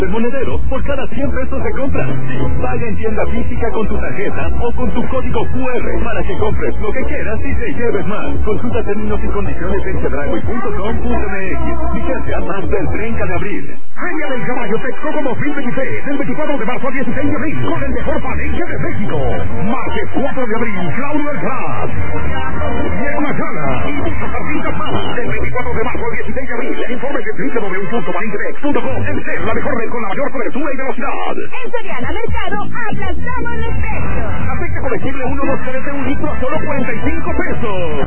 El monedero por cada 100 pesos de compra. Sí, paga en tienda física con tu tarjeta o con tu código QR para que compres lo que quieras y te lleves más. Consulta términos y condiciones en chedraui.com.mx. Vigencia hasta el 30 de abril. Feria del Caballo Texco como fin de buffet del 24 de marzo al 16 de abril con el mejor palenque de México. Martes 4 de abril, Claudio Alcaraz, Diego Ayala y muchos artistas más. Del 24 de marzo al 16 de abril, informe de www.palenquedex.com. Encel, la mejor red con la mayor cobertura y velocidad. En Soriana Mercado, aplastamos los precios. Aceite comestible 1 2 3 de un litro a solo 45 pesos.